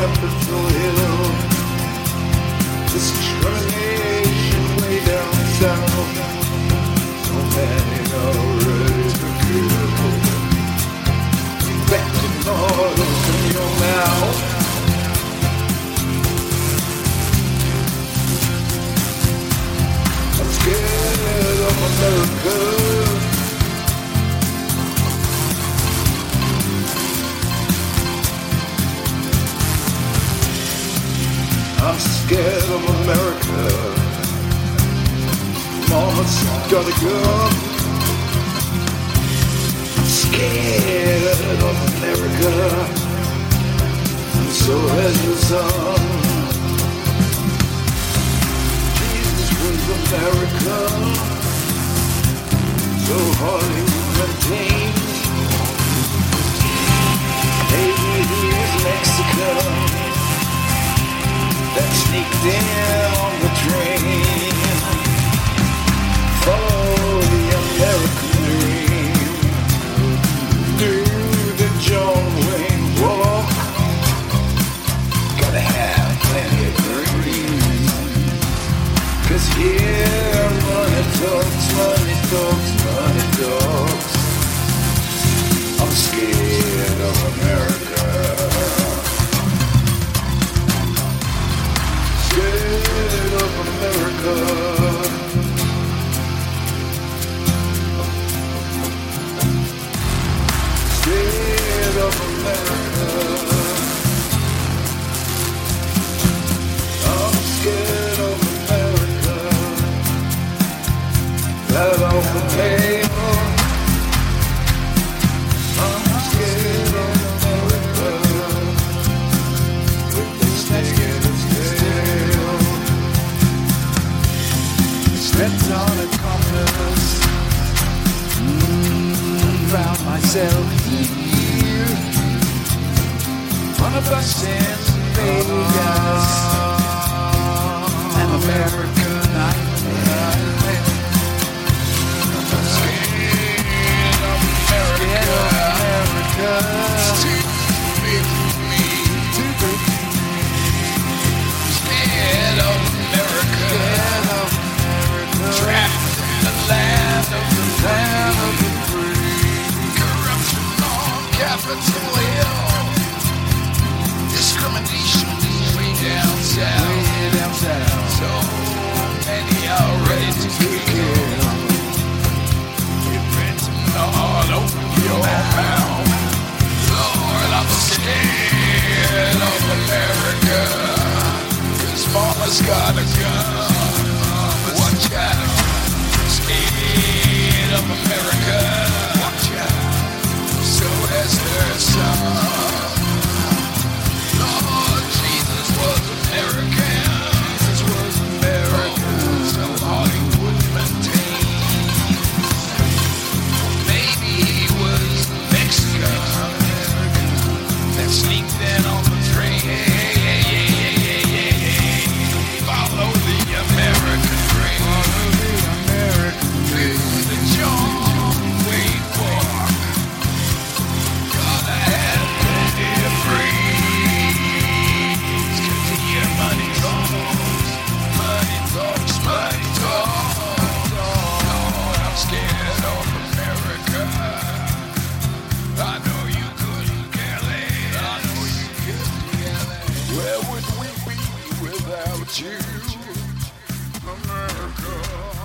Capitol Hill. Discrimination way down south. So many already to kill. Infected mortals in your mouth. I'm scared of America. I'm scared of America. Mama's got a gun. I'm scared of America. And so has your son. Jesus was American. So Hollywood maintains. Maybe he is Mexican. That sneaked in on the train. Follow the American dream. Do the John Wayne walk. Gotta have plenty of green. 'Cause here money talks, money talks, money talks. I'm scared of America. Scared of America. Scared of America. I'm scared of America. That off the table. I'm scared of America. With this negative tail. Stepped on a compass. Found myself here on a bus in Vegas. An American nightmare. I'm scared of America. It's too big for me. Too big for me. Scared of America. Trapped in the land of the free. Corruption on Capitol Hill. Discrimination way down south. So many are ready to kill. You've written all over your mouth. Lord, I'm scared of America. 'Cause mama's got a gun. Watch out. Scared of America. Watch out. So has her son. Lord Jesus was American. Jesus was American. So Hollywood maintained. Maybe he was Mexican. That sneaked in on the train. Follow the American dream. Do the John Wayne walk. Gotta have plenty of freeze. 'Cause here money talks. Money talks, money talks. Lord, I'm scared of America. I know you couldn't care less. I know you couldn't care less. Where would we be without you, America?